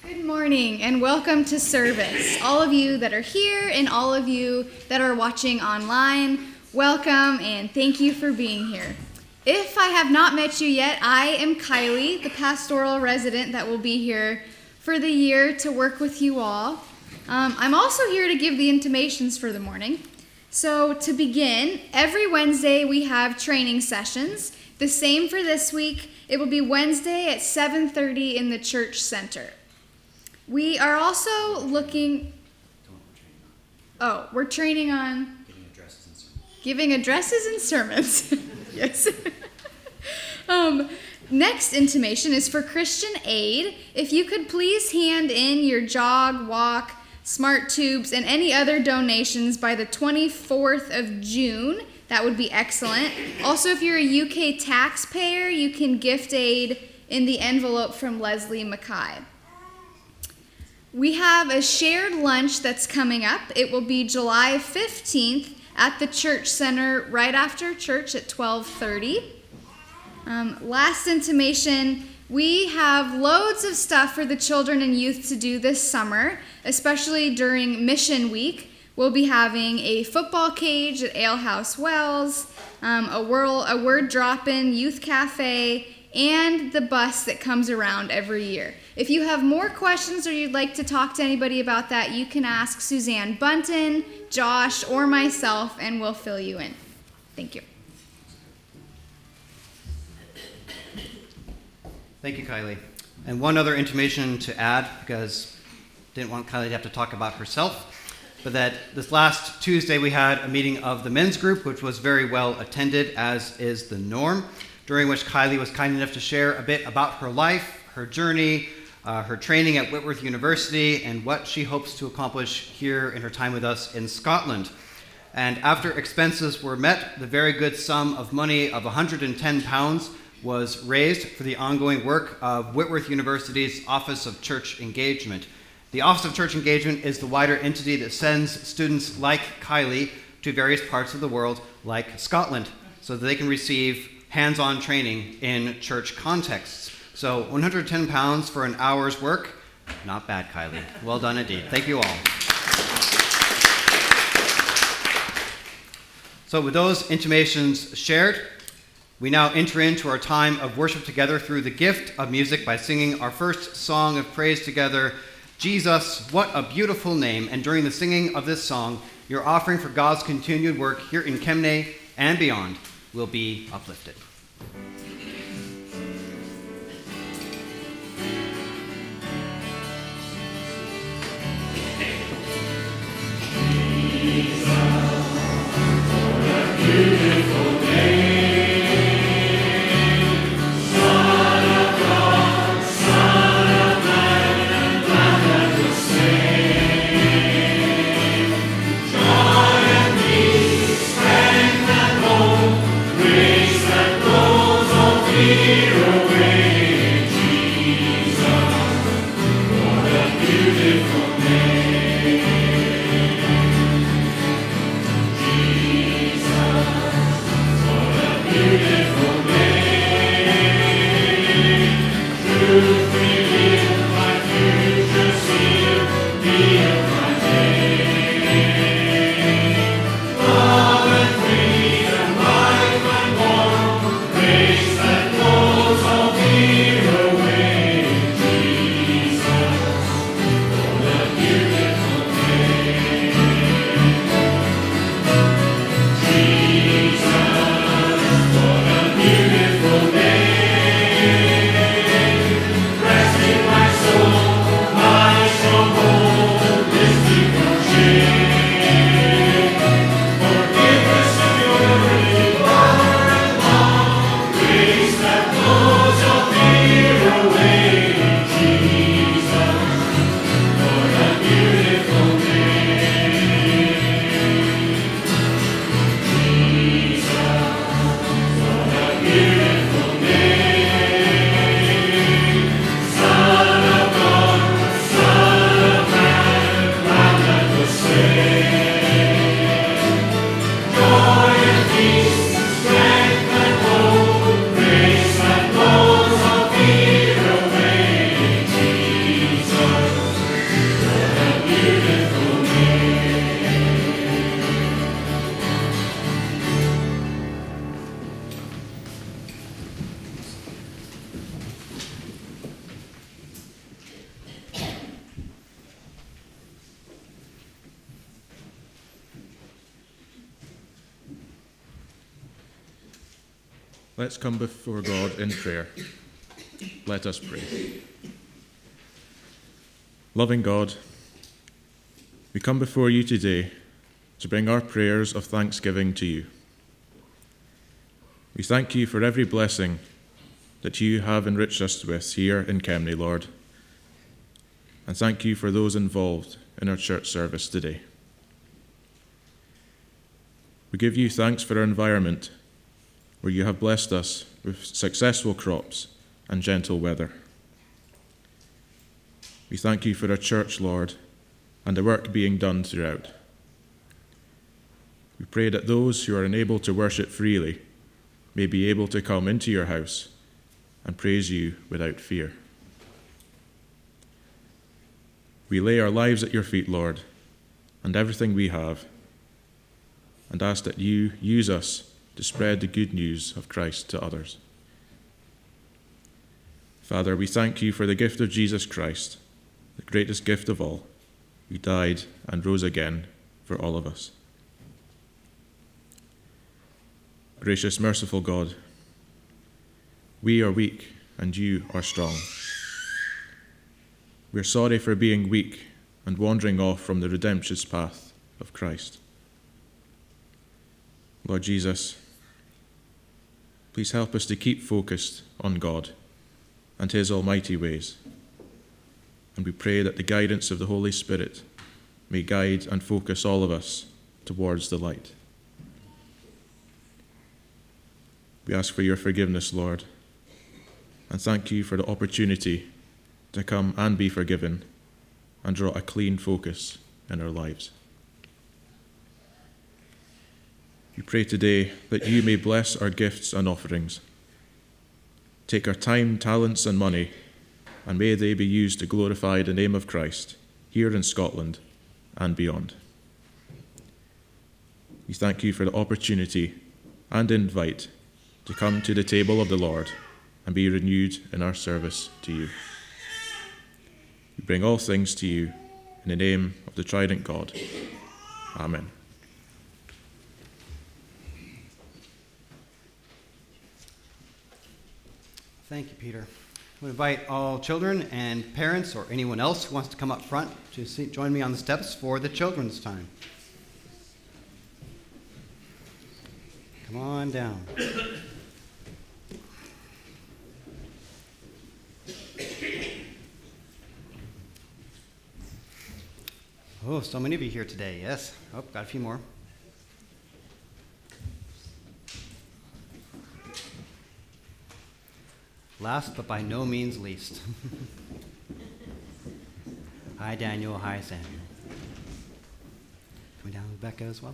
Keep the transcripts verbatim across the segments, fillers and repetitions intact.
Good morning and welcome to service. All of you that are here and all of you that are watching online, welcome and thank you for being here. If I have not met you yet, I am Kylie, the pastoral resident that will be here for the year to work with you all. Um, I'm also here to give the intimations for the morning. So to begin, every Wednesday we have training sessions. The same for this week. It will be Wednesday at seven thirty in the church center. We are also looking... Oh, we're training on... Giving addresses and sermons. Giving addresses and sermons. Yes. um, next intimation is for Christian Aid. If you could please hand in your jog, walk, smart tubes, and any other donations by the twenty-fourth of June, that would be excellent. Also, if you're a U K taxpayer, you can gift aid in the envelope from Leslie Mackay. We have a shared lunch that's coming up. It will be July fifteenth at the church center right after church at twelve thirty. Um, last intimation, we have loads of stuff for the children and youth to do this summer, especially during Mission Week. We'll be having a football cage at Ale House Wells, um, a, whirl, a word drop-in youth cafe, and the bus that comes around every year. If you have more questions or you'd like to talk to anybody about that, you can ask Suzanne Bunton, Josh, or myself, and we'll fill you in. Thank you. Thank you, Kylie. And one other intimation to add, because I didn't want Kylie to have to talk about herself, but that this last Tuesday we had a meeting of the men's group, which was very well attended, as is the norm, during which Kylie was kind enough to share a bit about her life, her journey, uh, her training at Whitworth University, and what she hopes to accomplish here in her time with us in Scotland. And after expenses were met, the very good sum of money of one hundred ten pounds was raised for the ongoing work of Whitworth University's Office of Church Engagement. The Office of Church Engagement is the wider entity that sends students like Kylie to various parts of the world, like Scotland, so that they can receive hands-on training in church contexts. So one hundred ten pounds for an hour's work, not bad, Kylie. Well done indeed. Thank you all. So with those intimations shared, we now enter into our time of worship together through the gift of music by singing our first song of praise together, Jesus, What a Beautiful Name. And during the singing of this song, your offering for God's continued work here in Kemnay and beyond will be uplifted. Jesus, what a beautiful name. Joy and peace, strength and hope, grace that grows Let's come before God in prayer. Let us pray. Loving God, we come before you today to bring our prayers of thanksgiving to you. We thank you for every blessing that you have enriched us with here in Kemney, Lord, and thank you for those involved in our church service today. We give you thanks for our environment, where you have blessed us with successful crops and gentle weather. We thank you for our church, Lord, and the work being done throughout. We pray that those who are unable to worship freely may be able to come into your house and praise you without fear. We lay our lives at your feet, Lord, and everything we have, and ask that you use us to spread the good news of Christ to others. Father, we thank you for the gift of Jesus Christ, the greatest gift of all, who died and rose again for all of us. Gracious, merciful God, we are weak and you are strong. We are sorry for being weak and wandering off from the redemption's path of Christ. Lord Jesus, please help us to keep focused on God and his almighty ways. And we pray that the guidance of the Holy Spirit may guide and focus all of us towards the light. We ask for your forgiveness, Lord, and thank you for the opportunity to come and be forgiven and draw a clean focus in our lives. We pray today that you may bless our gifts and offerings. Take our time, talents, and money, and may they be used to glorify the name of Christ here in Scotland and beyond. We thank you for the opportunity and invite to come to the table of the Lord and be renewed in our service to you. We bring all things to you in the name of the Trident God. Amen. Thank you, Peter. We invite all children and parents or anyone else who wants to come up front to see, join me on the steps for the children's time. Come on down. Oh, so many of you here today, yes. Oh, got a few more. Last but by no means least. Hi, Daniel. Hi, Samuel. Coming down with Becca as well.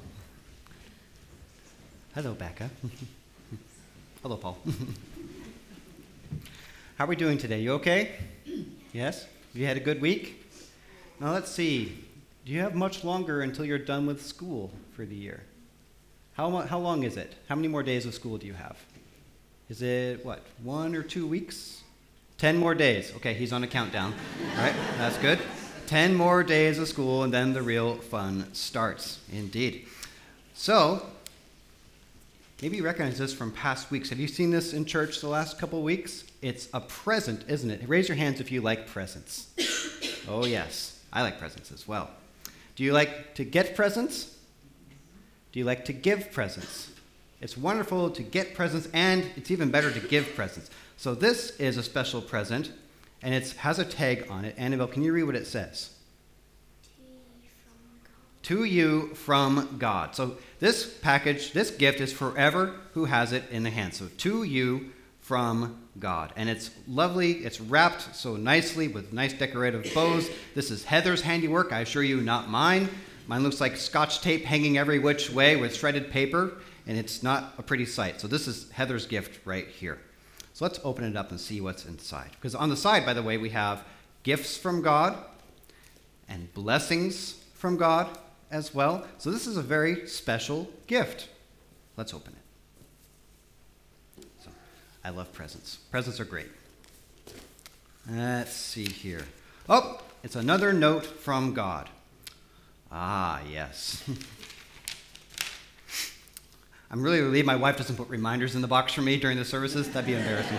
Hello, Becca. Hello, Paul. How are we doing today? You okay? Yes? Have you had a good week? Now let's see. Do you have much longer until you're done with school for the year? How, how long is it? How many more days of school do you have? Is it, what, one or two weeks? Ten more days. Okay, he's on a countdown. All right, that's good. Ten more days of school, and then the real fun starts. Indeed. So, maybe you recognize this from past weeks. Have you seen this in church the last couple of weeks? It's a present, isn't it? Raise your hands if you like presents. Oh, yes. I like presents as well. Do you like to get presents? Do you like to give presents? It's wonderful to get presents, and it's even better to give presents. So this is a special present, and it has a tag on it. Annabelle, can you read what it says? To you from God. So this package, this gift is forever who has it in the hand. So to you from God. And it's lovely. It's wrapped so nicely with nice decorative bows. This is Heather's handiwork, I assure you, not mine. Mine looks like Scotch tape hanging every which way with shredded paper, and it's not a pretty sight. So this is Heather's gift right here. So let's open it up and see what's inside. Because on the side, by the way, we have gifts from God and blessings from God as well. So this is a very special gift. Let's open it. So, I love presents. Presents are great. Let's see here. Oh, it's another note from God. Ah, yes. I'm really relieved my wife doesn't put reminders in the box for me during the services. That'd be embarrassing.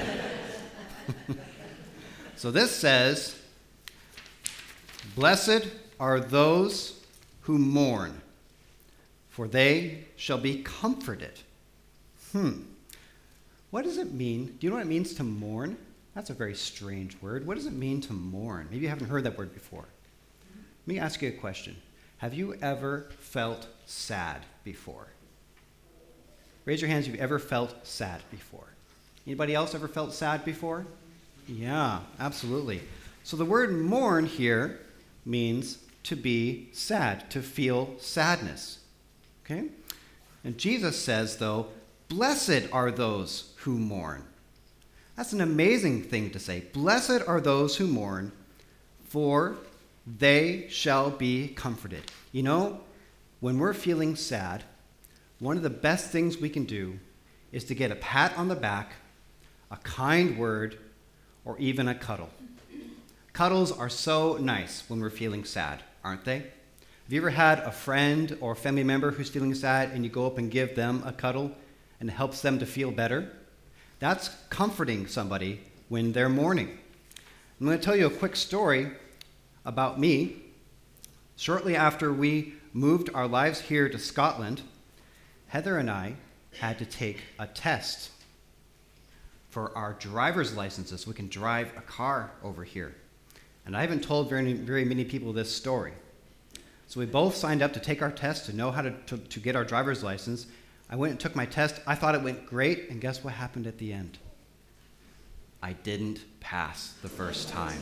So this says, "Blessed are those who mourn, for they shall be comforted." Hmm. What does it mean? Do you know what it means to mourn? That's a very strange word. What does it mean to mourn? Maybe you haven't heard that word before. Let me ask you a question. Have you ever felt sad before? Raise your hands if you've ever felt sad before. Anybody else ever felt sad before? Yeah, absolutely. So the word mourn here means to be sad, to feel sadness. Okay? And Jesus says, though, blessed are those who mourn. That's an amazing thing to say. Blessed are those who mourn, for they shall be comforted. You know, when we're feeling sad, one of the best things we can do is to get a pat on the back, a kind word, or even a cuddle. Cuddles are so nice when we're feeling sad, aren't they? Have you ever had a friend or a family member who's feeling sad and you go up and give them a cuddle and it helps them to feel better? That's comforting somebody when they're mourning. I'm going to tell you a quick story about me. Shortly after we moved our lives here to Scotland, Heather and I had to take a test for our driver's licenses so we can drive a car over here. And I haven't told very, very many people this story. So we both signed up to take our test to know how to, to, to get our driver's license. I went and took my test. I thought it went great, and guess what happened at the end? I didn't pass the first time.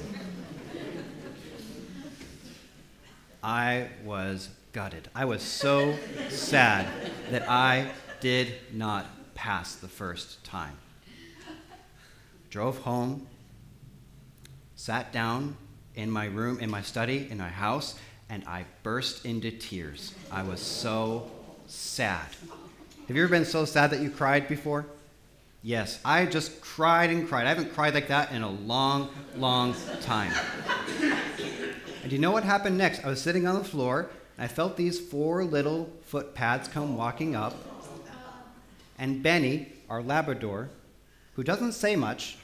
I was gutted. I was so sad that I did not pass the first time. Drove home, sat down in my room, in my study, in my house, and I burst into tears. I was so sad. Have you ever been so sad that you cried before? Yes, I just cried and cried. I haven't cried like that in a long, long time. And do you know what happened next? I was sitting on the floor, and I felt these four little foot pads come walking up, and Benny, our Labrador, who doesn't say much,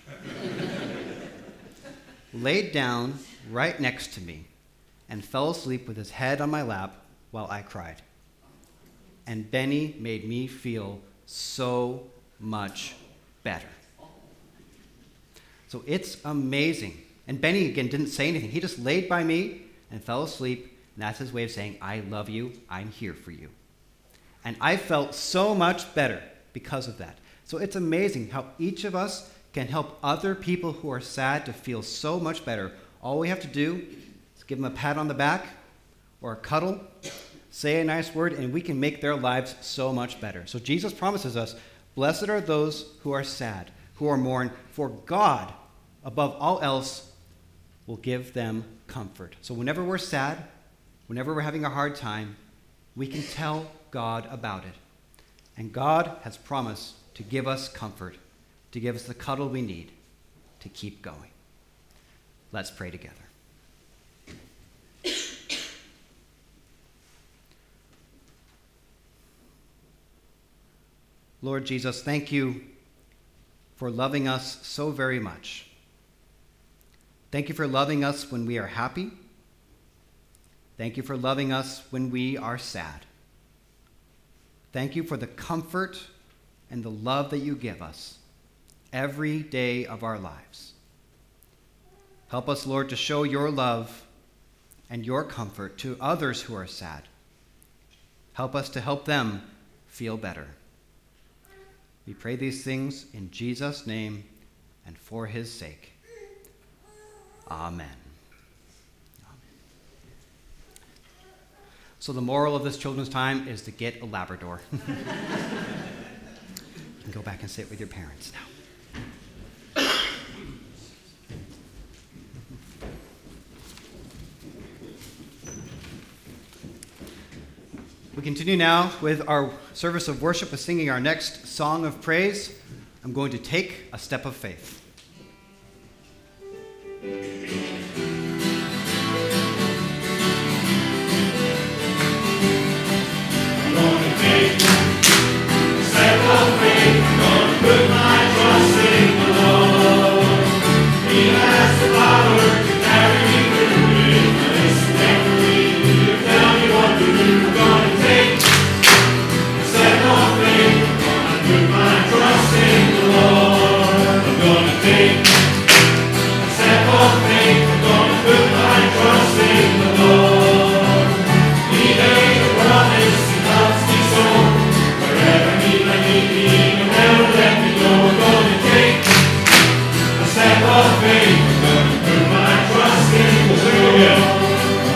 laid down right next to me and fell asleep with his head on my lap while I cried. And Benny made me feel so much better. So it's amazing. And Benny, again, didn't say anything. He just laid by me and fell asleep, and that's his way of saying, I love you, I'm here for you. And I felt so much better because of that. So it's amazing how each of us can help other people who are sad to feel so much better. All we have to do is give them a pat on the back or a cuddle, say a nice word, and we can make their lives so much better. So Jesus promises us, blessed are those who are sad, who are mourn, for God, above all else, will give them comfort. So whenever we're sad, whenever we're having a hard time, we can tell God about it. And God has promised to give us comfort, to give us the cuddle we need to keep going. Let's pray together. Lord Jesus, thank you for loving us so very much. Thank you for loving us when we are happy. Thank you for loving us when we are sad. Thank you for the comfort and the love that you give us every day of our lives. Help us, Lord, to show your love and your comfort to others who are sad. Help us to help them feel better. We pray these things in Jesus' name and for his sake. Amen. Amen. So the moral of this children's time is to get a Labrador. You can go back and sit with your parents now. We continue now with our service of worship with singing our next song of praise. I'm going to take a step of faith. I'm gonna take a step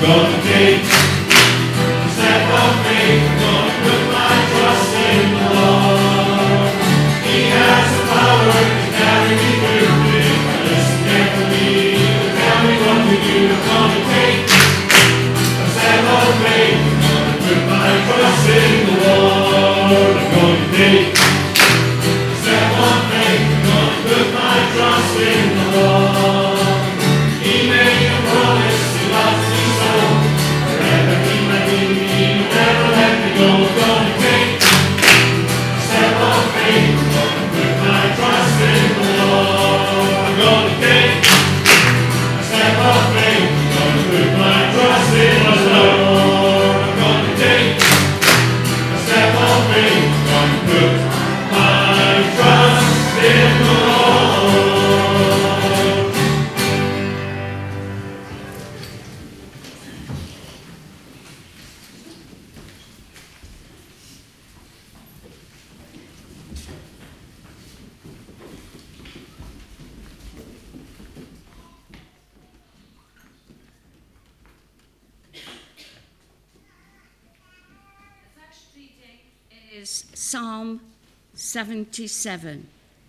Is Psalm seventy-seven.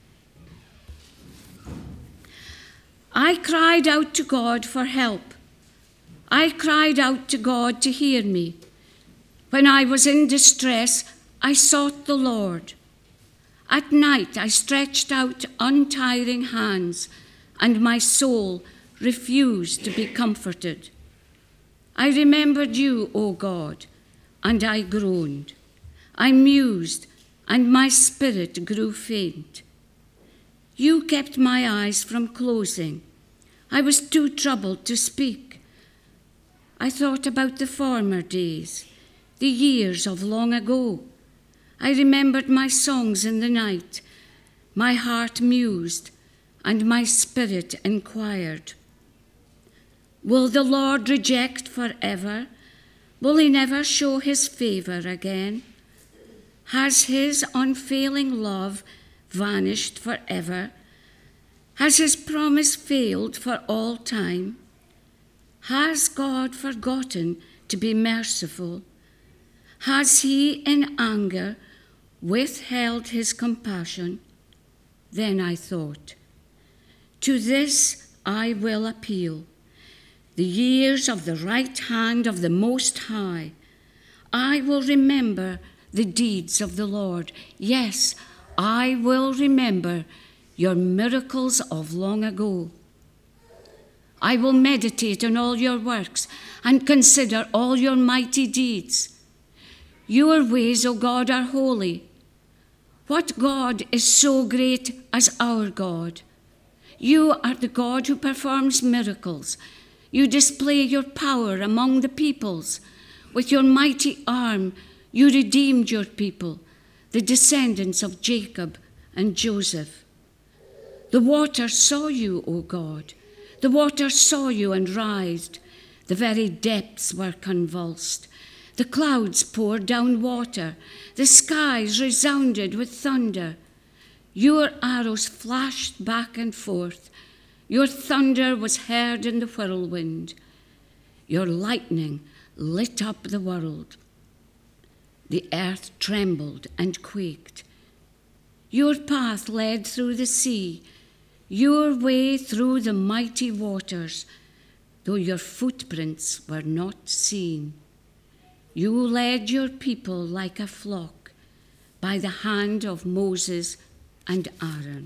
I cried out to God for help. I cried out to God to hear me. When I was in distress, I sought the Lord. At night I stretched out untiring hands, and my soul refused to be comforted. I remembered you, O God, and I groaned. I mused, and my spirit grew faint. You kept my eyes from closing. I was too troubled to speak. I thought about the former days, the years of long ago. I remembered my songs in the night. My heart mused, and my spirit inquired. Will the Lord reject forever? Will he never show his favor again? Has his unfailing love vanished forever? Has his promise failed for all time? Has God forgotten to be merciful? Has he in anger withheld his compassion? Then I thought, to this I will appeal. The years of the right hand of the Most High. I will remember the deeds of the Lord. Yes, I will remember your miracles of long ago. I will meditate on all your works and consider all your mighty deeds. Your ways, O God, are holy. What God is so great as our God? You are the God who performs miracles. You display your power among the peoples. With your mighty arm, you redeemed your people, the descendants of Jacob and Joseph. The waters saw you, O God. The waters saw you and writhed. The very depths were convulsed. The clouds poured down water. The skies resounded with thunder. Your arrows flashed back and forth. Your thunder was heard in the whirlwind. Your lightning lit up the world. The earth trembled and quaked. Your path led through the sea, your way through the mighty waters, though your footprints were not seen. You led your people like a flock by the hand of Moses and Aaron.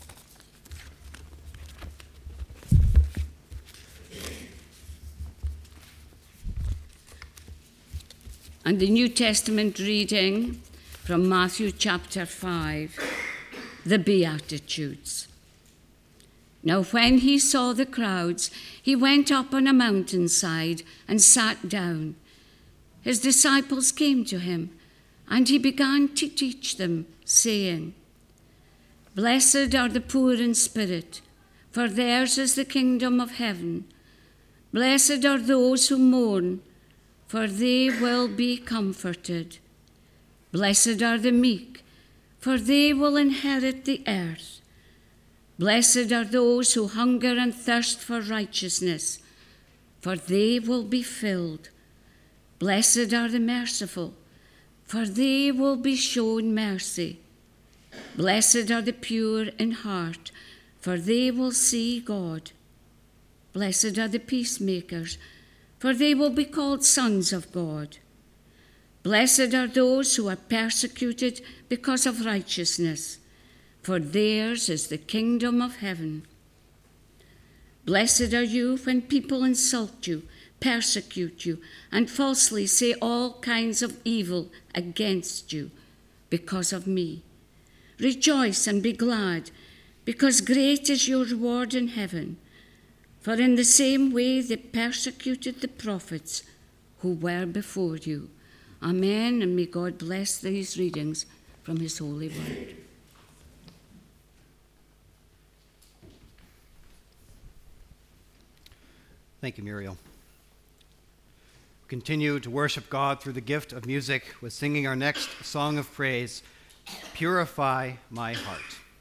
And the New Testament reading from Matthew chapter five, the Beatitudes. Now when he saw the crowds, he went up on a mountainside and sat down. His disciples came to him, and he began to teach them, saying, Blessed are the poor in spirit, for theirs is the kingdom of heaven. Blessed are those who mourn, for they will be comforted. Blessed are the meek, for they will inherit the earth. Blessed are those who hunger and thirst for righteousness, for they will be filled. Blessed are the merciful, for they will be shown mercy. Blessed are the pure in heart, for they will see God. Blessed are the peacemakers, for they will be called sons of God. Blessed are those who are persecuted because of righteousness, for theirs is the kingdom of heaven. Blessed are you when people insult you, persecute you, and falsely say all kinds of evil against you because of me. Rejoice and be glad, because great is your reward in heaven. For in the same way they persecuted the prophets who were before you. Amen, and may God bless these readings from his holy word. Thank you, Muriel. Continue to worship God through the gift of music with singing our next song of praise, Purify My Heart.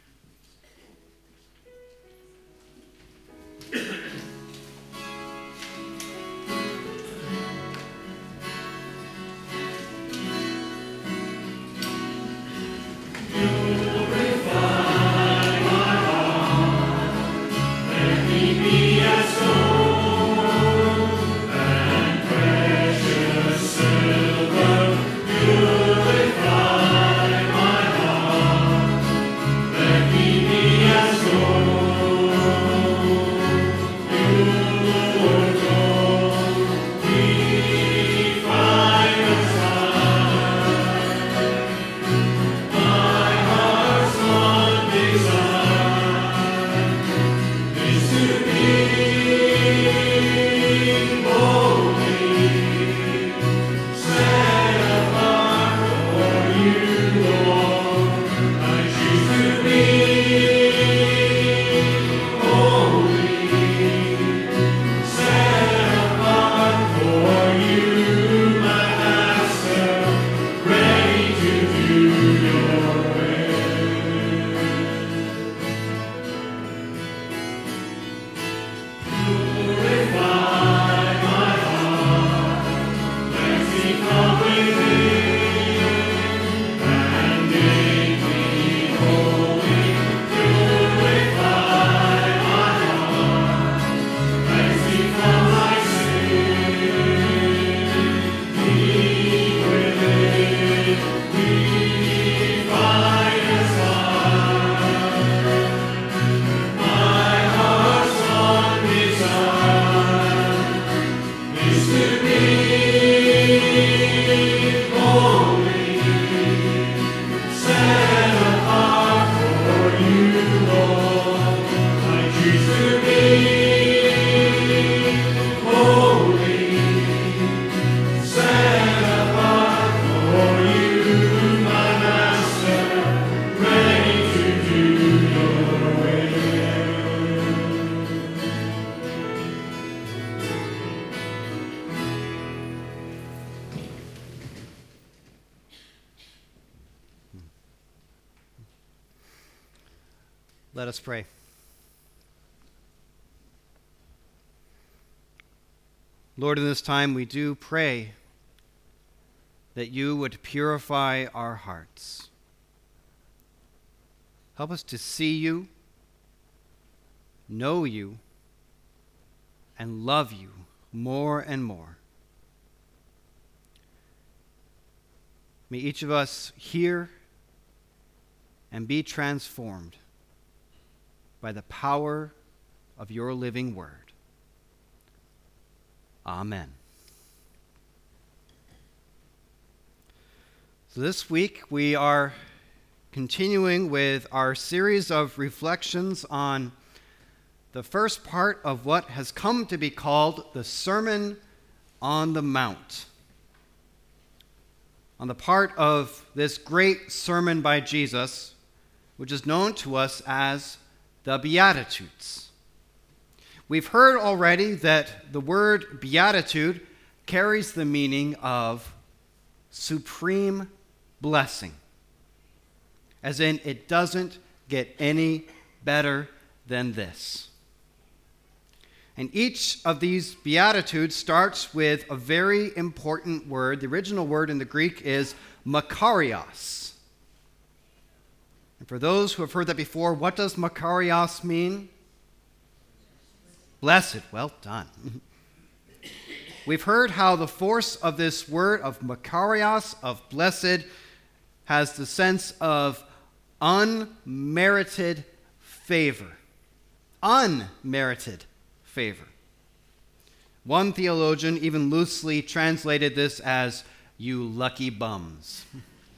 Let us pray. Lord, in this time we do pray that you would purify our hearts. Help us to see you, know you, and love you more and more. May each of us hear and be transformed by the power of your living word. Amen. So this week we are continuing with our series of reflections on the first part of what has come to be called the Sermon on the Mount. On the part of this great sermon by Jesus, which is known to us as the Beatitudes. We've heard already that the word beatitude carries the meaning of supreme blessing, as in it doesn't get any better than this. And each of these Beatitudes starts with a very important word. The original word in the Greek is makarios. And for those who have heard that before, what does makarios mean? Blessed. Well done. We've heard how the force of this word of makarios, of blessed, has the sense of unmerited favor. Unmerited favor. One theologian even loosely translated this as, "You lucky bums."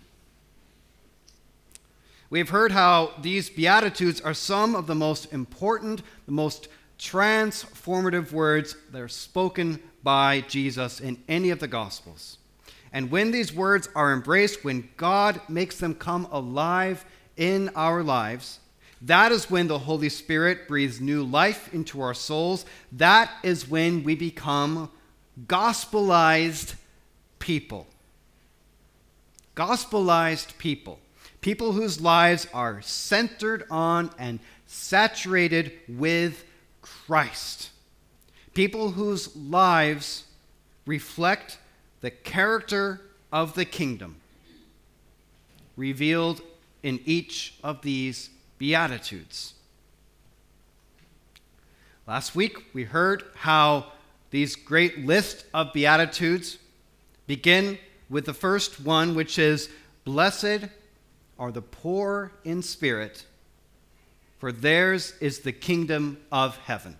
We've heard how these Beatitudes are some of the most important, the most transformative words that are spoken by Jesus in any of the Gospels. And when these words are embraced, when God makes them come alive in our lives, that is when the Holy Spirit breathes new life into our souls. That is when we become gospelized people. Gospelized people. People whose lives are centered on and saturated with Christ. People whose lives reflect the character of the kingdom revealed in each of these Beatitudes. Last week, we heard how these great list of Beatitudes begin with the first one, which is, "Blessed are the poor in spirit, for theirs is the kingdom of heaven."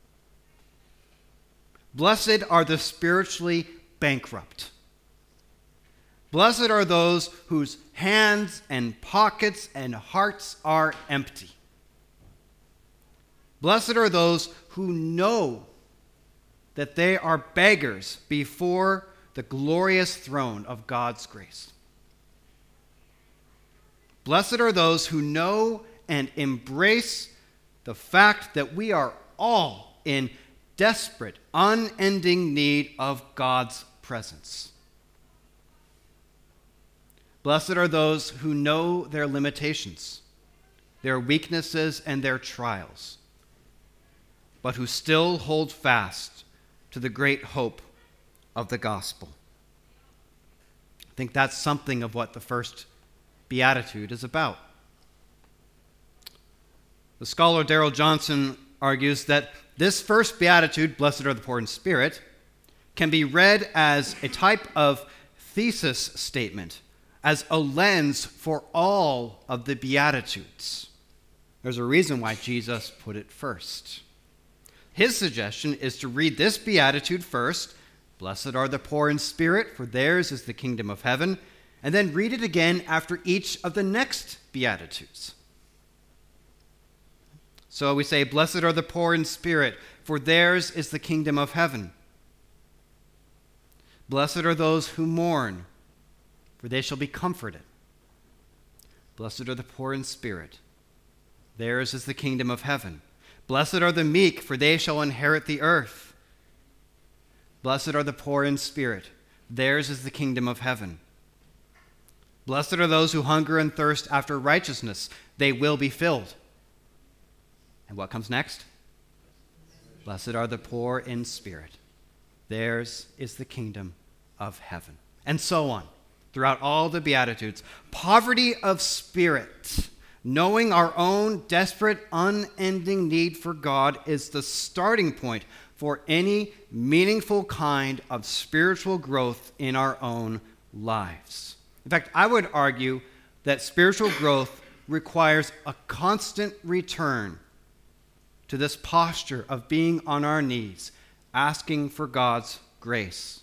Blessed are the spiritually bankrupt. Blessed are those whose hands and pockets and hearts are empty. Blessed are those who know that they are beggars before the glorious throne of God's grace. Blessed are those who know and embrace the fact that we are all in desperate, unending need of God's presence. Blessed are those who know their limitations, their weaknesses, and their trials, but who still hold fast to the great hope of the gospel. I think that's something of what the first Beatitude is about. The scholar Darrell Johnson argues that this first Beatitude, "Blessed are the poor in spirit," can be read as a type of thesis statement, as a lens for all of the Beatitudes. There's a reason why Jesus put it first. His suggestion is to read this Beatitude first, "Blessed are the poor in spirit, for theirs is the kingdom of heaven," and then read it again after each of the next Beatitudes. So we say, "Blessed are the poor in spirit, for theirs is the kingdom of heaven." Blessed are those who mourn, for they shall be comforted. Blessed are the poor in spirit, theirs is the kingdom of heaven. Blessed are the meek, for they shall inherit the earth. Blessed are the poor in spirit, theirs is the kingdom of heaven. Blessed are those who hunger and thirst after righteousness, they will be filled. And what comes next? Blessed are the poor in spirit, theirs is the kingdom of heaven. And so on, throughout all the Beatitudes. Poverty of spirit, knowing our own desperate, unending need for God, is the starting point for any meaningful kind of spiritual growth in our own lives. In fact, I would argue that spiritual growth requires a constant return to this posture of being on our knees, asking for God's grace.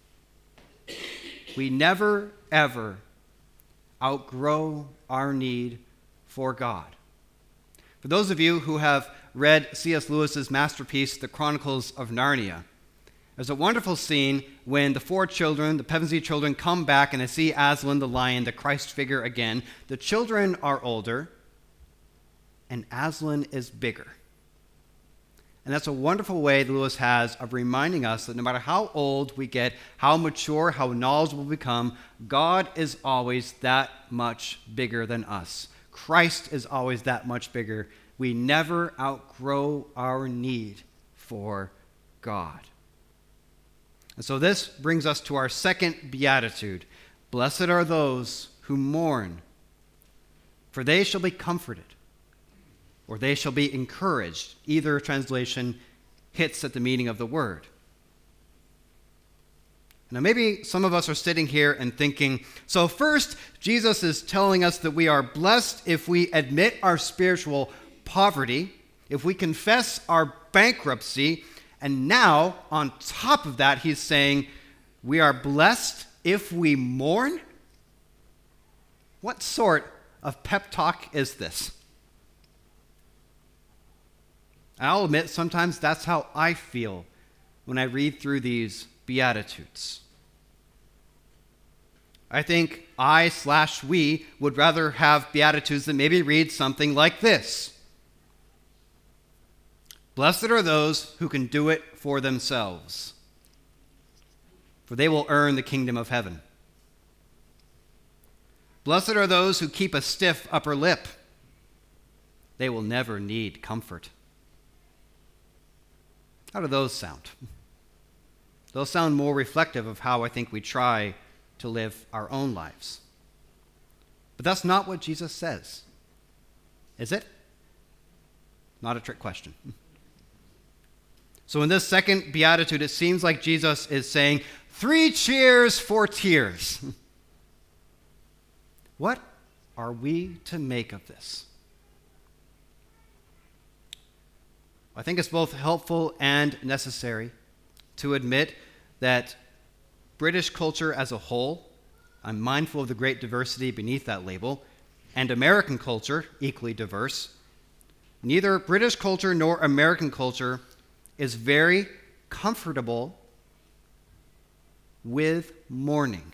We never, ever outgrow our need for God. For those of you who have read C S Lewis's masterpiece, The Chronicles of Narnia, there's a wonderful scene when the four children, the Pevensey children, come back and they see Aslan the lion, the Christ figure again. The children are older, and Aslan is bigger. And that's a wonderful way that Lewis has of reminding us that no matter how old we get, how mature, how knowledgeable we become, God is always that much bigger than us. Christ is always that much bigger. We never outgrow our need for for God. And so this brings us to our second beatitude. Blessed are those who mourn, for they shall be comforted, or they shall be encouraged. Either translation hits at the meaning of the word. Now, maybe some of us are sitting here and thinking, so first, Jesus is telling us that we are blessed if we admit our spiritual poverty, if we confess our bankruptcy, and now, on top of that, he's saying we are blessed if we mourn? What sort of pep talk is this? I'll admit, sometimes that's how I feel when I read through these Beatitudes. I think I slash we would rather have Beatitudes that maybe read something like this. Blessed are those who can do it for themselves, for they will earn the kingdom of heaven. Blessed are those who keep a stiff upper lip. They will never need comfort. How do those sound? Those sound more reflective of how I think we try to live our own lives. But that's not what Jesus says, is it? Not a trick question. So in this second beatitude, it seems like Jesus is saying, three cheers for tears. What are we to make of this? I think it's both helpful and necessary to admit that British culture as a whole, I'm mindful of the great diversity beneath that label, and American culture, equally diverse, neither British culture nor American culture is very comfortable with mourning.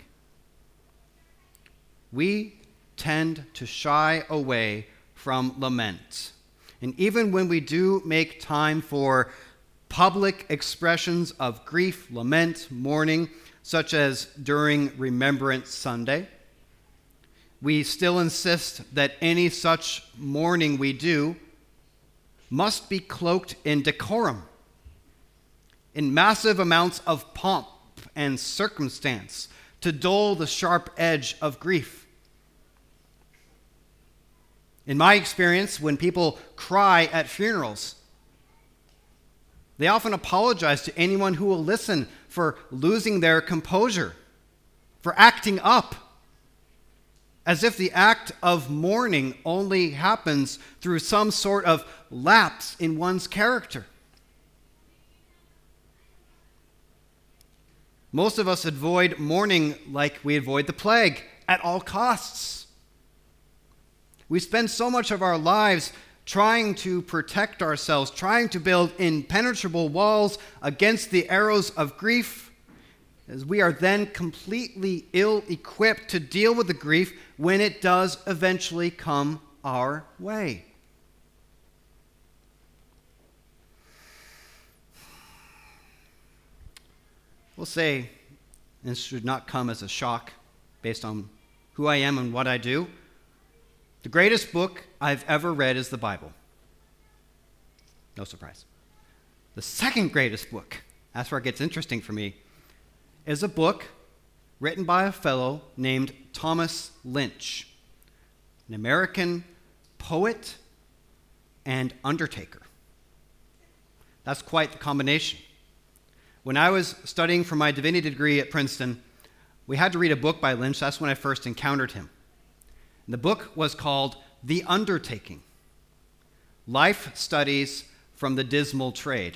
We tend to shy away from lament. And even when we do make time for public expressions of grief, lament, mourning, such as during Remembrance Sunday, we still insist that any such mourning we do must be cloaked in decorum, in massive amounts of pomp and circumstance, to dull the sharp edge of grief. In my experience, when people cry at funerals, they often apologize to anyone who will listen for losing their composure, for acting up, as if the act of mourning only happens through some sort of lapse in one's character. Most of us avoid mourning like we avoid the plague, at all costs. We spend so much of our lives trying to protect ourselves, trying to build impenetrable walls against the arrows of grief, as we are then completely ill-equipped to deal with the grief when it does eventually come our way. We'll say, and this should not come as a shock based on who I am and what I do, the greatest book I've ever read is the Bible. No surprise. The second greatest book, that's where it gets interesting for me, is a book written by a fellow named Thomas Lynch, an American poet and undertaker. That's quite the combination. When I was studying for my divinity degree at Princeton, we had to read a book by Lynch. That's when I first encountered him. And the book was called The Undertaking, Life Studies from the Dismal Trade.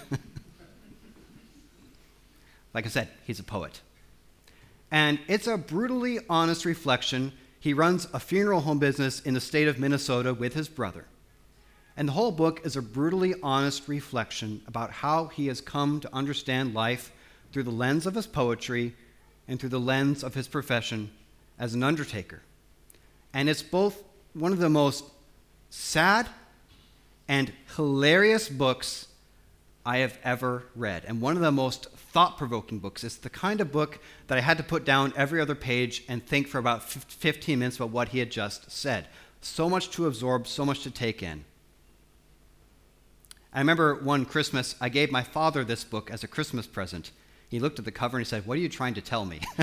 Like I said, he's a poet. And it's a brutally honest reflection. He runs a funeral home business in the state of Minnesota with his brother. And the whole book is a brutally honest reflection about how he has come to understand life through the lens of his poetry and through the lens of his profession as an undertaker. And it's both one of the most sad and hilarious books I have ever read, and one of the most thought-provoking books. It's the kind of book that I had to put down every other page and think for about fifteen minutes about what he had just said. So much to absorb, so much to take in. I remember one Christmas, I gave my father this book as a Christmas present. He looked at the cover and he said, "What are you trying to tell me?"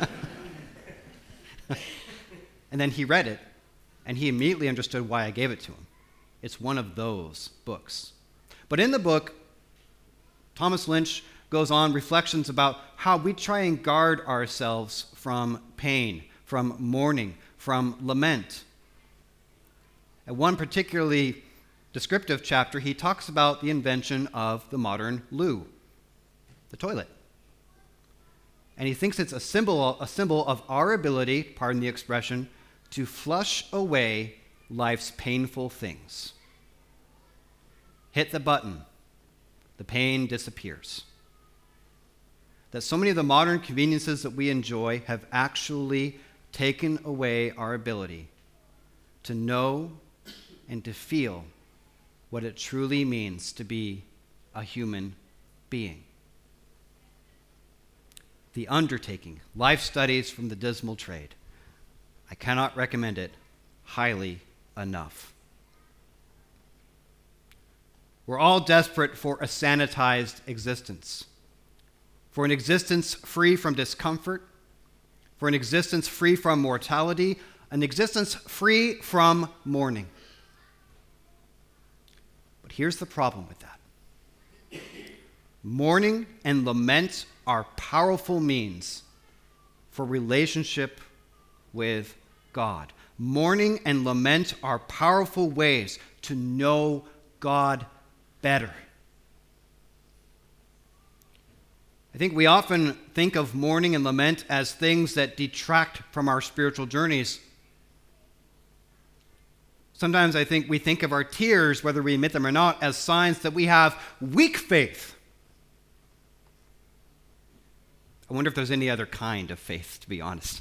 And then he read it, and he immediately understood why I gave it to him. It's one of those books. But in the book, Thomas Lynch goes on reflections about how we try and guard ourselves from pain, from mourning, from lament. At one particularly descriptive chapter, he talks about the invention of the modern loo, the toilet. And he thinks it's a symbol, a symbol of our ability, pardon the expression, to flush away life's painful things. Hit the button, the pain disappears. That so many of the modern conveniences that we enjoy have actually taken away our ability to know and to feel what it truly means to be a human being. The Undertaking, Life Studies from the Dismal Trade. I cannot recommend it highly enough. We're all desperate for a sanitized existence, for an existence free from discomfort, for an existence free from mortality, an existence free from mourning. But here's the problem with that. Mourning and lament are powerful means for relationship with God. Mourning and lament are powerful ways to know God better. I think we often think of mourning and lament as things that detract from our spiritual journeys. Sometimes I think we think of our tears, whether we admit them or not, as signs that we have weak faith. I wonder if there's any other kind of faith, to be honest.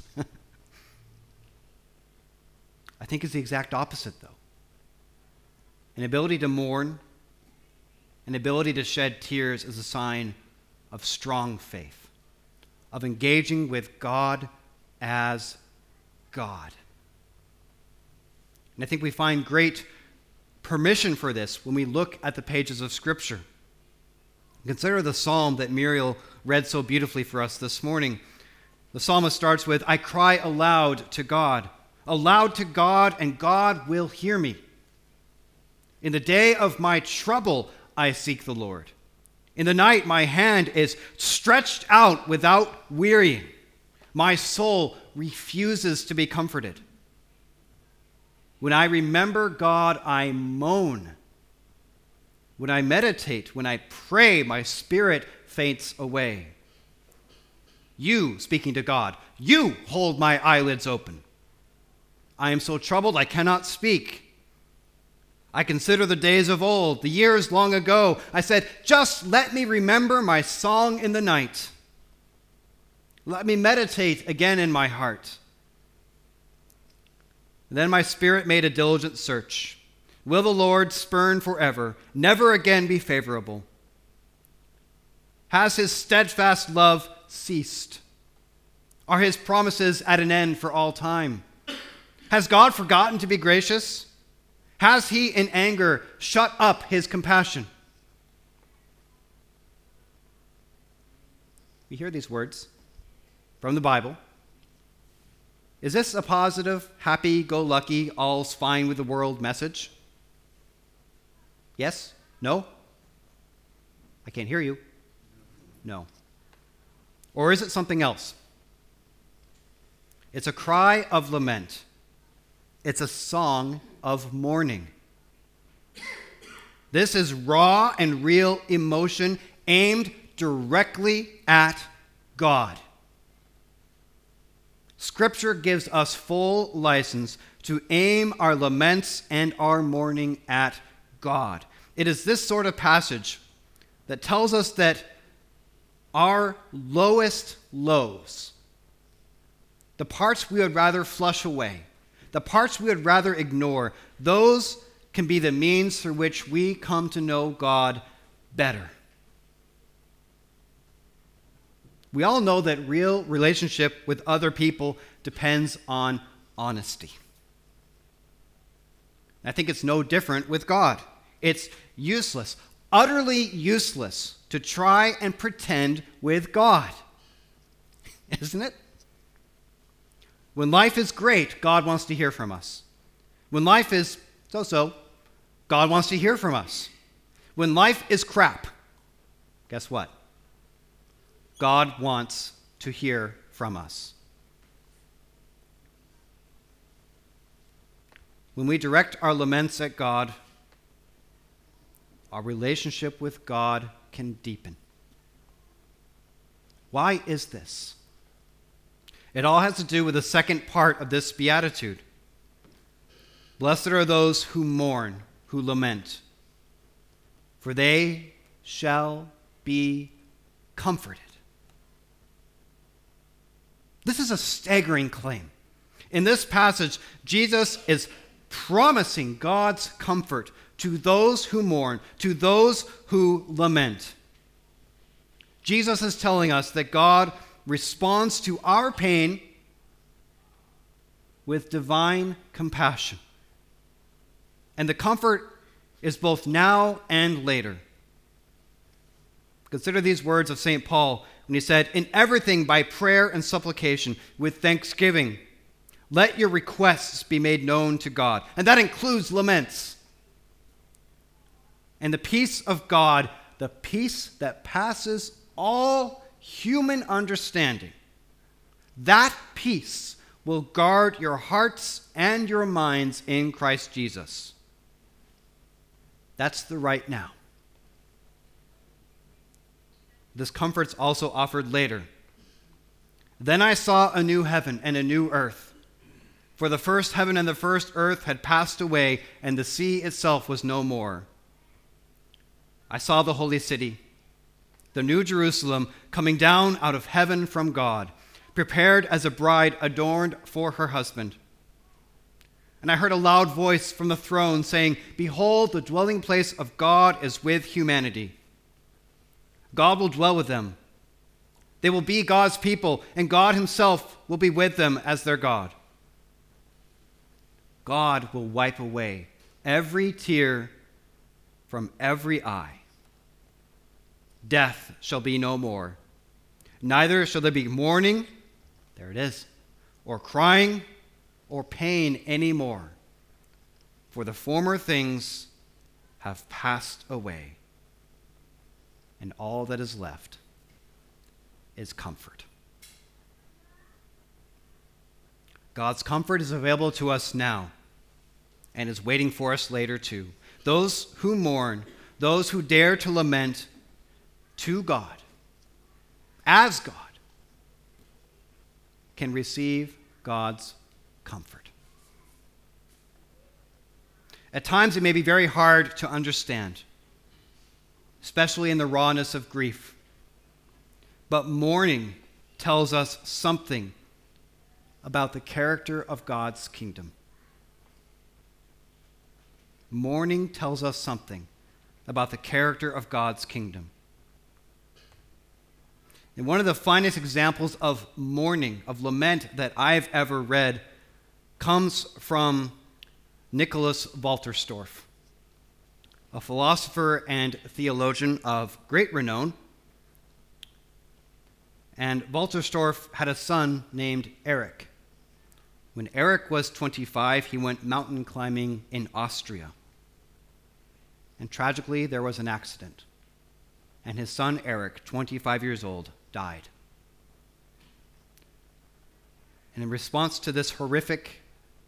I think it's the exact opposite, though. An ability to mourn, an ability to shed tears is a sign of strong faith, of engaging with God as God. And I think we find great permission for this when we look at the pages of Scripture. Consider the psalm that Muriel read so beautifully for us this morning. The psalmist starts with, "I cry aloud to God, aloud to God, and God will hear me. In the day of my trouble, I seek the Lord. In the night, my hand is stretched out without wearying. My soul refuses to be comforted. When I remember God, I moan. When I meditate, when I pray, my spirit faints away. You," speaking to God, "you hold my eyelids open. I am so troubled I cannot speak. I consider the days of old, the years long ago. I said, just let me remember my song in the night. Let me meditate again in my heart. Then my spirit made a diligent search. Will the Lord spurn forever, never again be favorable? Has his steadfast love ceased? Are his promises at an end for all time? Has God forgotten to be gracious? Has he in anger shut up his compassion?" We hear these words from the Bible. Is this a positive, happy-go-lucky, all's fine with the world message? Yes? No? I can't hear you. No. Or is it something else? It's a cry of lament. It's a song of mourning. This is raw and real emotion aimed directly at God. Scripture gives us full license to aim our laments and our mourning at God. It is this sort of passage that tells us that our lowest lows, the parts we would rather flush away, the parts we would rather ignore, those can be the means through which we come to know God better. We all know that real relationship with other people depends on honesty. I think it's no different with God. It's useless, utterly useless to try and pretend with God. Isn't it? When life is great, God wants to hear from us. When life is so-so, God wants to hear from us. When life is crap, guess what? God wants to hear from us. When we direct our laments at God, our relationship with God can deepen. Why is this? It all has to do with the second part of this beatitude. Blessed are those who mourn, who lament, for they shall be comforted. This is a staggering claim. In this passage, Jesus is promising God's comfort to those who mourn, to those who lament. Jesus is telling us that God responds to our pain with divine compassion. And the comfort is both now and later. Consider these words of Saint Paul when he said, "In everything by prayer and supplication with thanksgiving, let your requests be made known to God." And that includes laments. And the peace of God, the peace that passes all human understanding, that peace will guard your hearts and your minds in Christ Jesus. That's the right now. This comfort's also offered later. Then I saw a new heaven and a new earth. For the first heaven and the first earth had passed away, and the sea itself was no more. I saw the holy city, the new Jerusalem, coming down out of heaven from God, prepared as a bride adorned for her husband. And I heard a loud voice from the throne saying, "Behold, the dwelling place of God is with humanity. God will dwell with them. They will be God's people, and God himself will be with them as their God. God will wipe away every tear from every eye. Death shall be no more. Neither shall there be mourning," there it is, "or crying, or pain any more. For the former things have passed away, and all that is left is comfort." God's comfort is available to us now and is waiting for us later too. Those who mourn, those who dare to lament to God, as God, can receive God's comfort. At times it may be very hard to understand, especially in the rawness of grief. But mourning tells us something about the character of God's kingdom. Mourning tells us something about the character of God's kingdom. And one of the finest examples of mourning, of lament that I've ever read comes from Nicholas Walterstorff, a philosopher and theologian of great renown. And Walterstorff had a son named Eric. When Eric was twenty-five, he went mountain climbing in Austria. And tragically, there was an accident. And his son Eric, twenty-five years old, died. And in response to this horrific,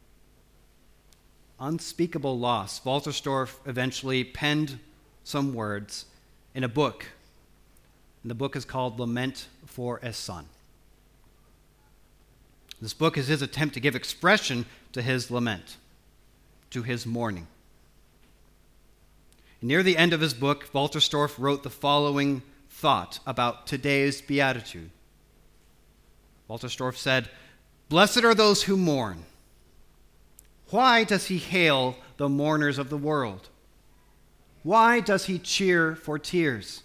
unspeakable loss, Walterstorff eventually penned some words in a book. And the book is called Lament for a Son. This book is his attempt to give expression to his lament, to his mourning. And near the end of his book, Walterstorff wrote the following thought about today's beatitude. Walterstorff said, "Blessed are those who mourn. Why does he hail the mourners of the world? Why does he cheer for tears?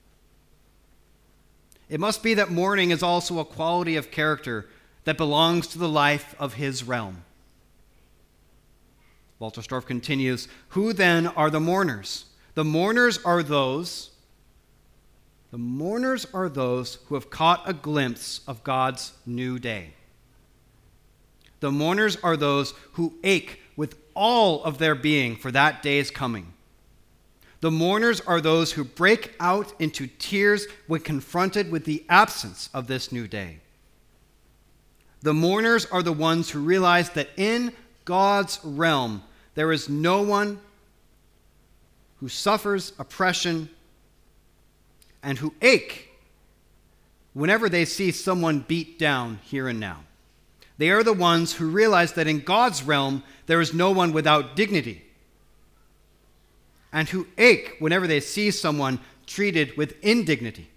It must be that mourning is also a quality of character that belongs to the life of his realm." Walterstorff continues, "Who then are the mourners? The mourners are those, the mourners are those who have caught a glimpse of God's new day. The mourners are those who ache with all of their being for that day's coming. The mourners are those who break out into tears when confronted with the absence of this new day. The mourners are the ones who realize that in God's realm there is no one who suffers oppression and who ache whenever they see someone beat down here and now. They are the ones who realize that in God's realm there is no one without dignity, and who ache whenever they see someone treated with indignity.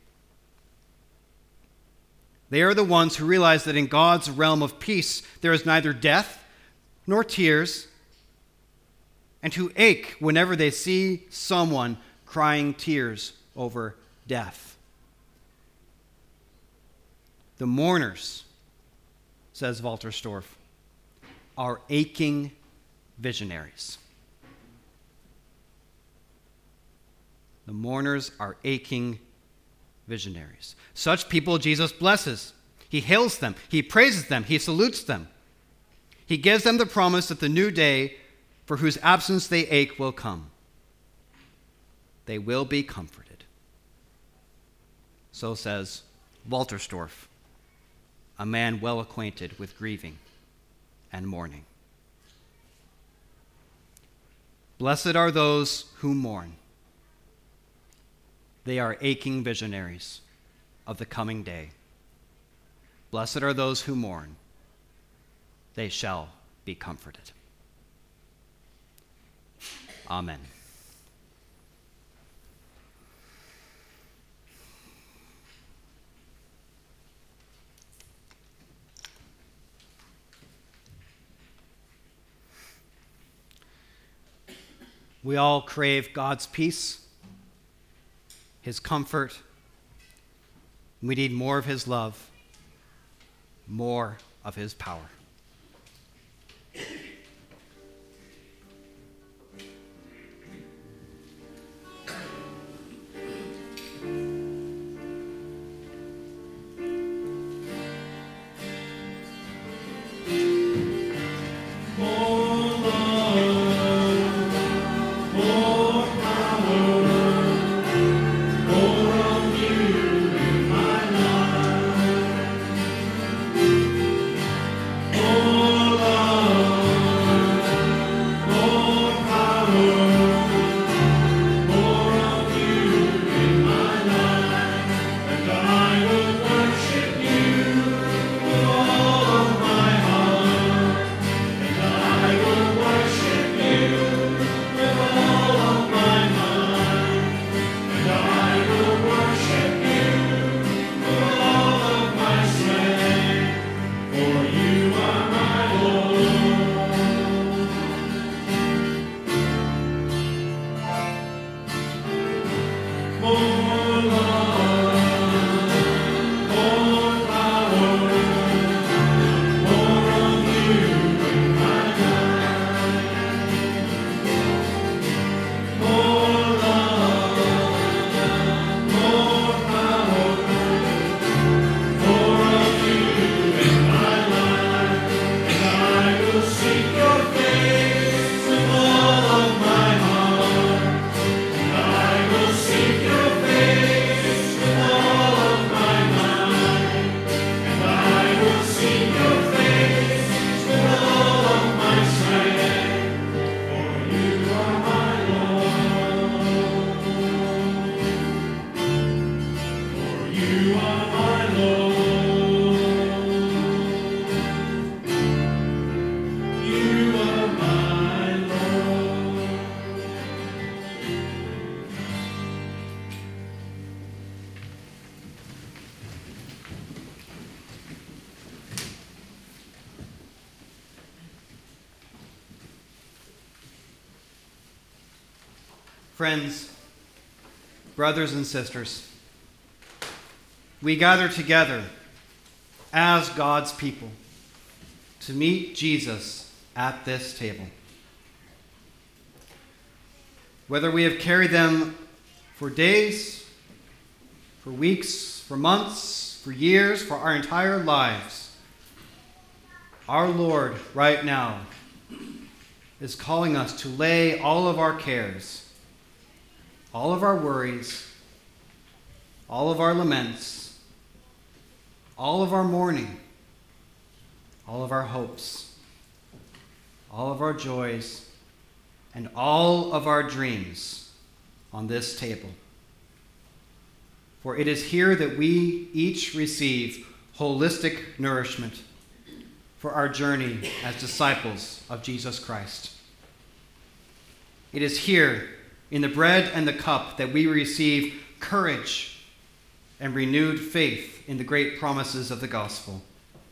They are the ones who realize that in God's realm of peace there is neither death nor tears, and who ache whenever they see someone crying tears over death. The mourners, says Walter Storff, are aching visionaries. The mourners are aching visionaries. Such people Jesus blesses. He hails them. He praises them. He salutes them. He gives them the promise that the new day for whose absence they ache will come. They will be comforted. So says Walter Storff, a man well acquainted with grieving and mourning. Blessed are those who mourn. They are aching visionaries of the coming day. Blessed are those who mourn. They shall be comforted. Amen. We all crave God's peace, His comfort. We need more of His love, more of His power. Friends, brothers and sisters, we gather together as God's people to meet Jesus at this table. whether we have carried them for days, for weeks, for months, for years, for our entire lives, our Lord right now is calling us to lay all of our cares, all of our worries, all of our laments, all of our mourning, all of our hopes, all of our joys, and all of our dreams on this table. For it is here that we each receive holistic nourishment for our journey as disciples of Jesus Christ. It is here in the bread and the cup that we receive courage and renewed faith in the great promises of the gospel.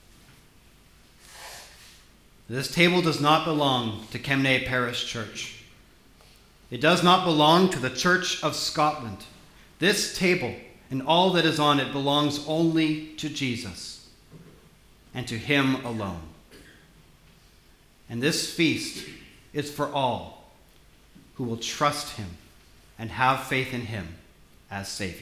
This table does not belong to Kemnay Parish Church. It does not belong to the Church of Scotland. This table and all that is on it belongs only to Jesus and to him alone. And this feast is for all who will trust him and have faith in him as Savior.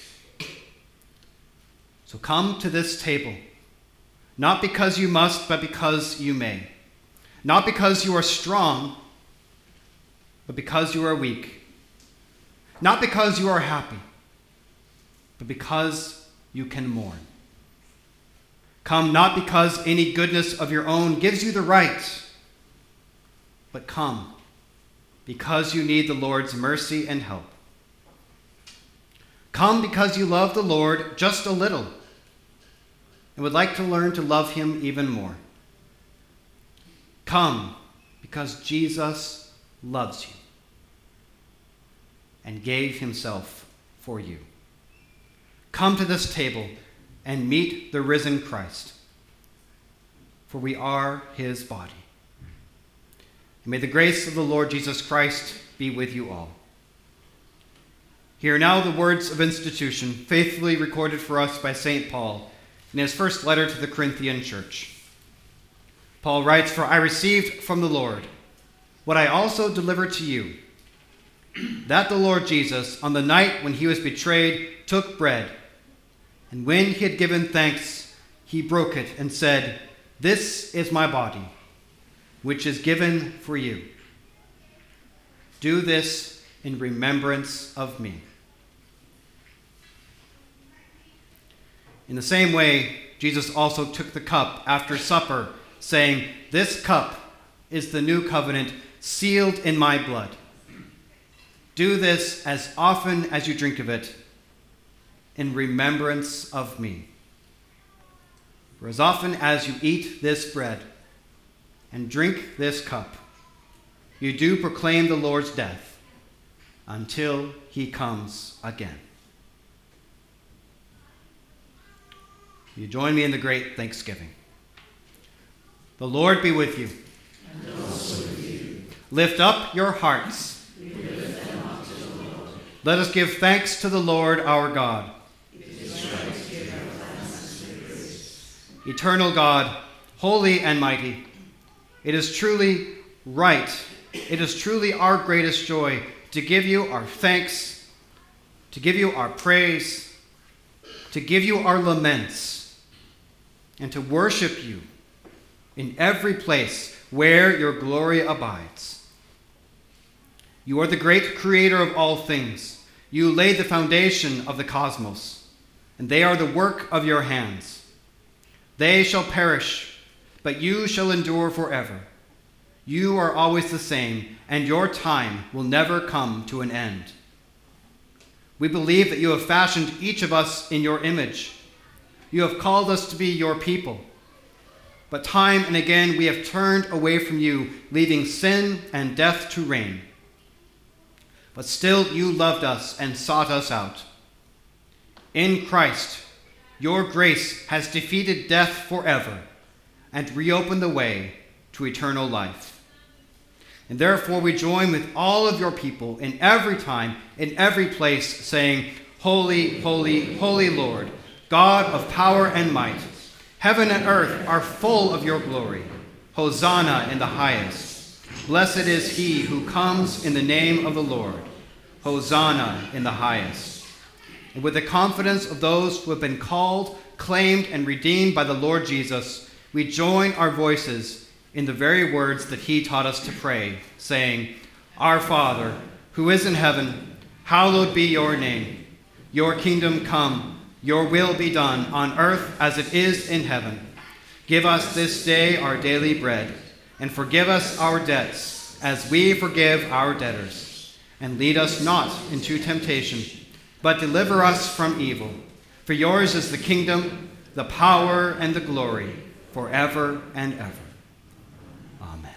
So come to this table, not because you must, but because you may. Not because you are strong, but because you are weak. Not because you are happy, but because you can mourn. Come not because any goodness of your own gives you the right, but come because you need the Lord's mercy and help. Come because you love the Lord just a little and would like to learn to love him even more. Come because Jesus loves you and gave himself for you. Come to this table and meet the risen Christ, for we are his body. And may the grace of the Lord Jesus Christ be with you all. Hear now the words of institution faithfully recorded for us by Saint Paul in his first letter to the Corinthian church. Paul writes, "For I received from the Lord what I also delivered to you, that the Lord Jesus, on the night when he was betrayed, took bread, and when he had given thanks, he broke it and said, 'This is my body, which is given for you. Do this in remembrance of me.'" In the same way, Jesus also took the cup after supper, saying, "This cup is the new covenant sealed in my blood. Do this as often as you drink of it in remembrance of me. For as often as you eat this bread and drink this cup, you do proclaim the Lord's death until he comes again." You join me in the great thanksgiving. The Lord be with you. And also with you. Lift up your hearts. We lift them up to the Lord. Let us give thanks to the Lord our God. It is right to give our thanks and praise. Eternal God, holy and mighty, it is truly right, it is truly our greatest joy to give you our thanks, to give you our praise, to give you our laments, and to worship you in every place where your glory abides. You are the great creator of all things. You laid the foundation of the cosmos, and they are the work of your hands. They shall perish, but you shall endure forever. You are always the same, and your time will never come to an end. We believe that you have fashioned each of us in your image. You have called us to be your people. But time and again we have turned away from you, leaving sin and death to reign. But still you loved us and sought us out. In Christ, your grace has defeated death forever and reopened the way to eternal life. And therefore we join with all of your people in every time, in every place, saying, "Holy, holy, holy Lord, God of power and might, heaven and earth are full of your glory. Hosanna in the highest. Blessed is he who comes in the name of the Lord. Hosanna in the highest. And with the confidence of those who have been called, claimed, and redeemed by the Lord Jesus, we join our voices in the very words that he taught us to pray, saying, Our Father, who is in heaven, hallowed be your name. Your kingdom come, your will be done on earth as it is in heaven. Give us this day our daily bread, and forgive us our debts as we forgive our debtors. And lead us not into temptation, but deliver us from evil. For yours is the kingdom, the power, and the glory, forever and ever. Amen.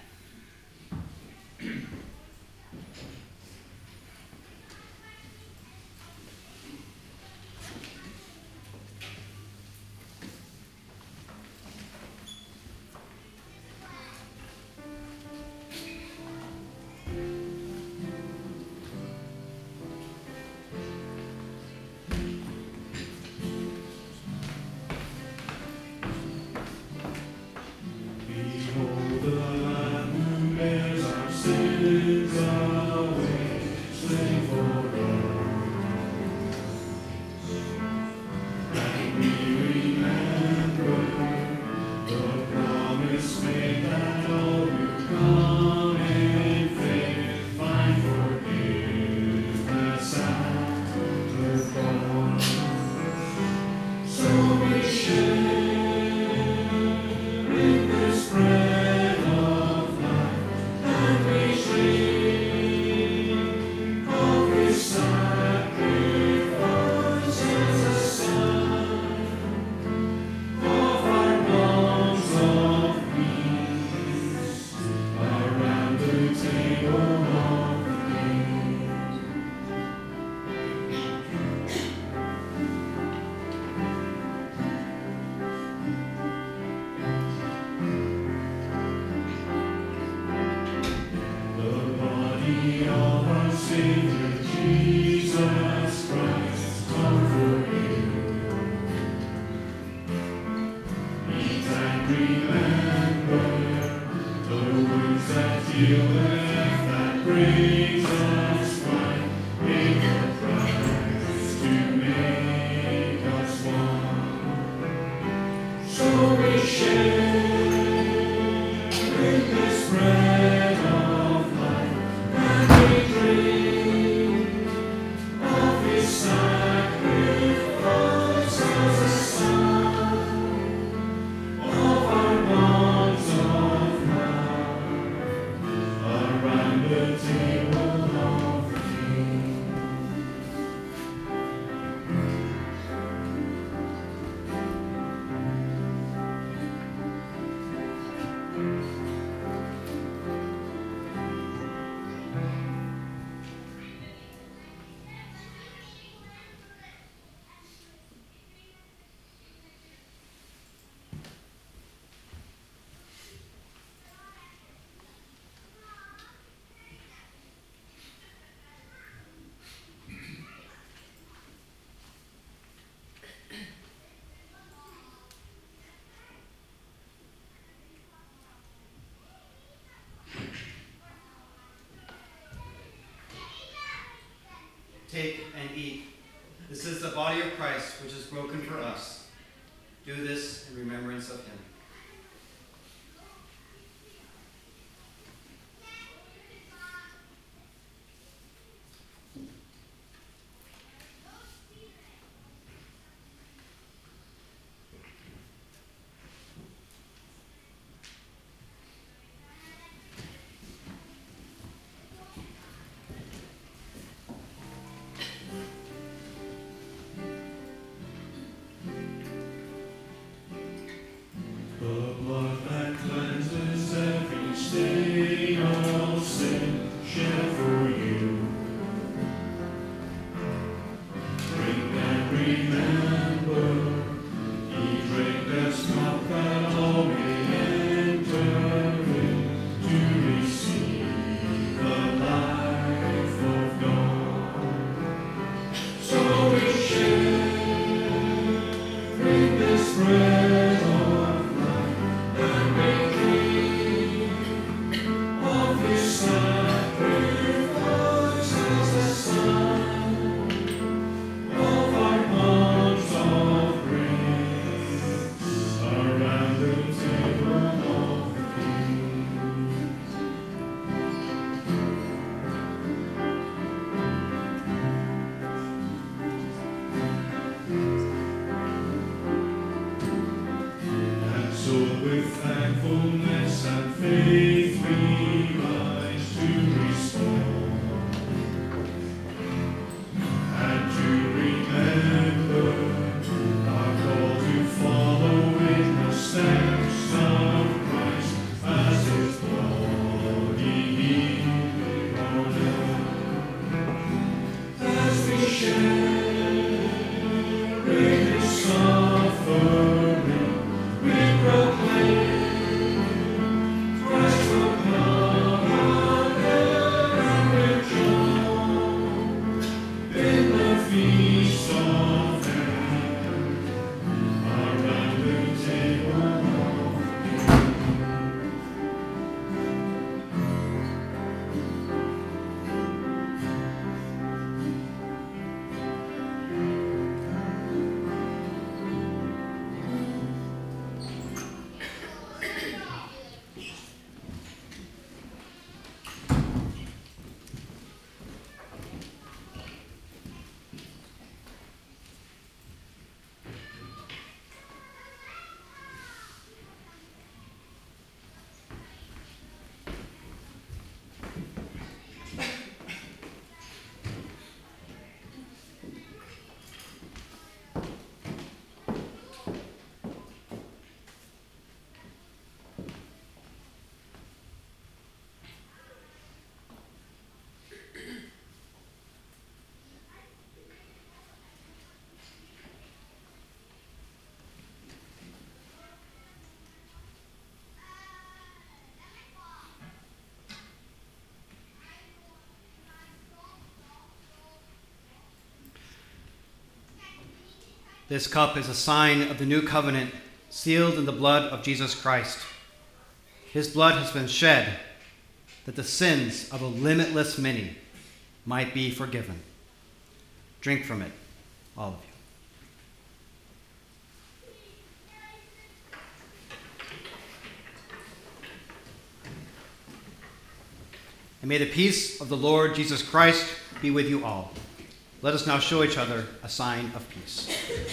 Take and eat. This is the body of Christ, which is broken for us. Do this in remembrance of him. Of his This cup is a sign of the new covenant, sealed in the blood of Jesus Christ. His blood has been shed that the sins of a limitless many might be forgiven. Drink from it, all of you. And may the peace of the Lord Jesus Christ be with you all. Let us now show each other a sign of peace.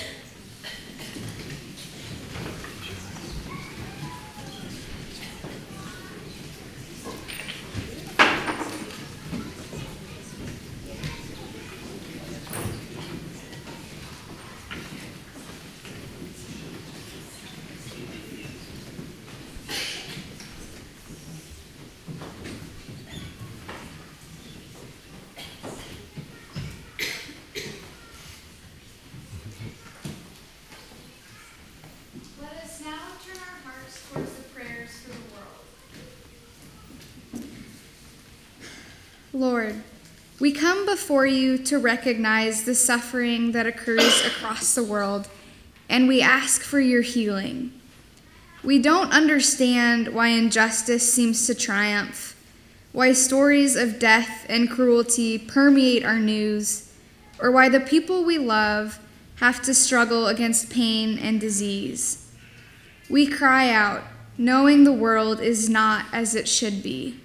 Lord, we come before you to recognize the suffering that occurs across the world, and we ask for your healing. We don't understand why injustice seems to triumph, why stories of death and cruelty permeate our news, or why the people we love have to struggle against pain and disease. We cry out, knowing the world is not as it should be.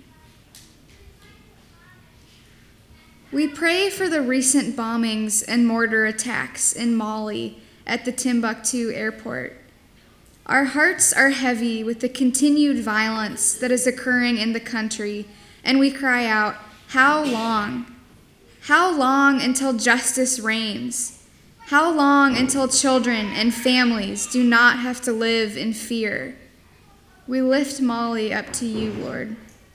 We pray for the recent bombings and mortar attacks in Mali at the Timbuktu airport. Our hearts are heavy with the continued violence that is occurring in the country, and we cry out, how long? How long until justice reigns? How long until children and families do not have to live in fear? We lift Mali up to you, Lord.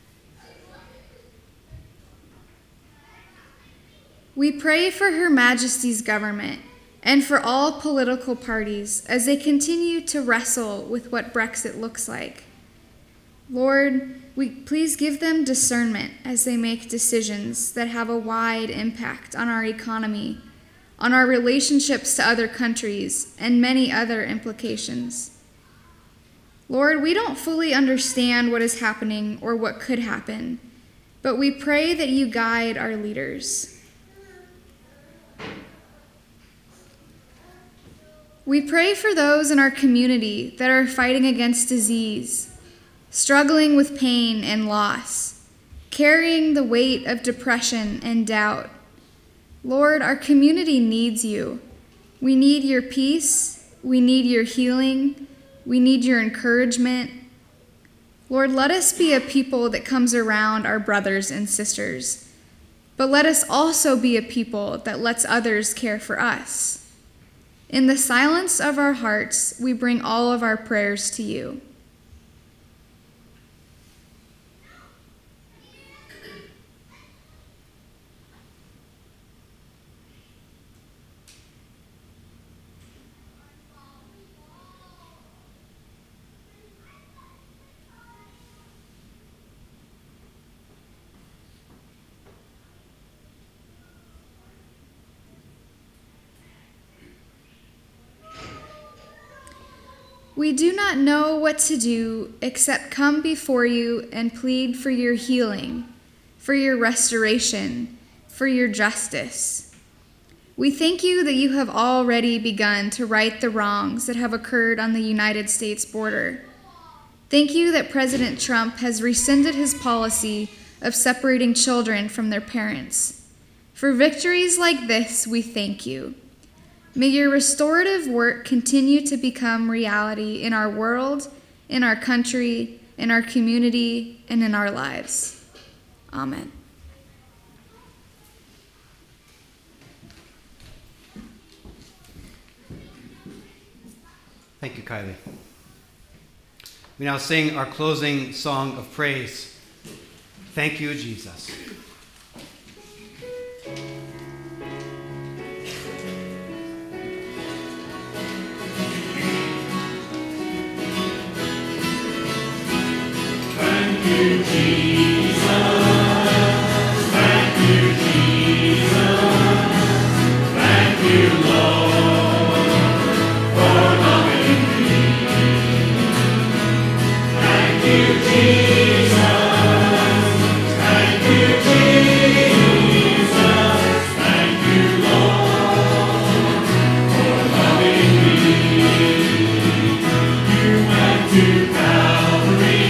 We pray for Her Majesty's government and for all political parties as they continue to wrestle with what Brexit looks like. Lord, we please give them discernment as they make decisions that have a wide impact on our economy, on our relationships to other countries, and many other implications. Lord, we don't fully understand what is happening or what could happen, but we pray that you guide our leaders. We pray for those in our community that are fighting against disease, struggling with pain and loss, carrying the weight of depression and doubt. Lord, our community needs you. We need your peace, we need your healing, We need your encouragement. Lord, let us be a people that comes around our brothers and sisters, but let us also be a people that lets others care for us. In the silence of our hearts, we bring all of our prayers to you. We do not know what to do except come before you and plead for your healing, for your restoration, for your justice. We thank you that you have already begun to right the wrongs that have occurred on the United States border. Thank you that President Trump has rescinded his policy of separating children from their parents. For victories like this, we thank you. May your restorative work continue to become reality in our world, in our country, in our community, and in our lives. Amen. Thank you, Kylie. We now sing our closing song of praise. Thank you, Jesus. Thank you, Jesus. Thank you, Jesus. Thank you, Lord, for loving me. Thank you, Jesus. Thank you, Jesus. Thank you, Lord, for loving me. You went to Calvary.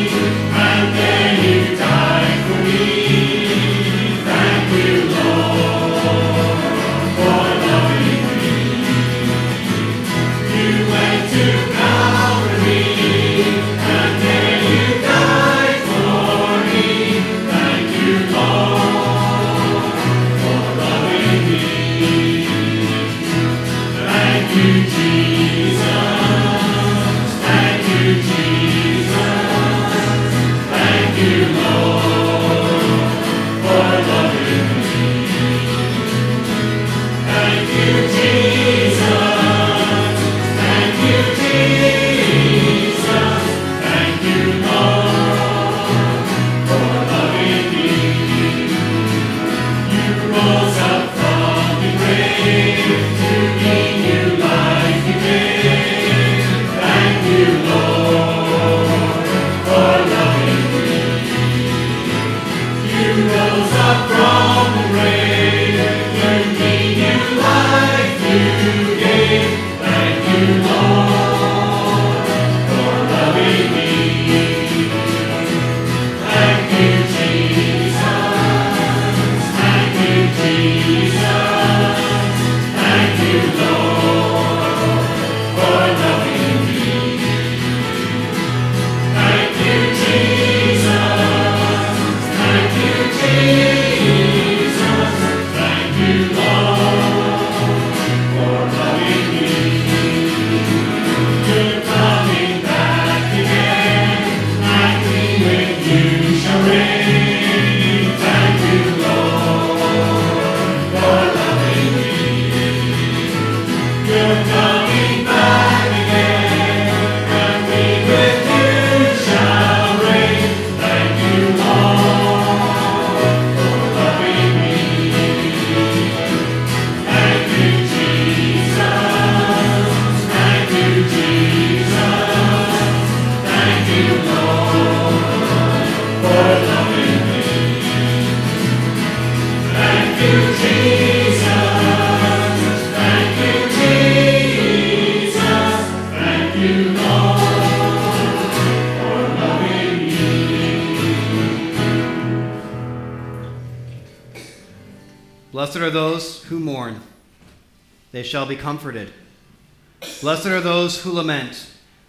Blessed are those who mourn, they shall be comforted. Blessed are those who lament,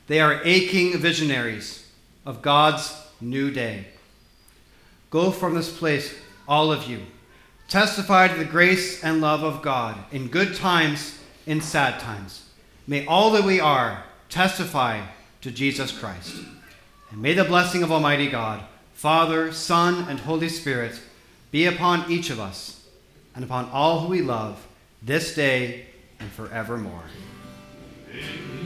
They are aching visionaries of God's new day. Go from this place, all of you. Testify to the grace and love of God in good times, in sad times. May all that we are testify to Jesus Christ. And may the blessing of Almighty God, Father, Son, and Holy Spirit be upon each of us and upon all who we love this day and forevermore. Amen.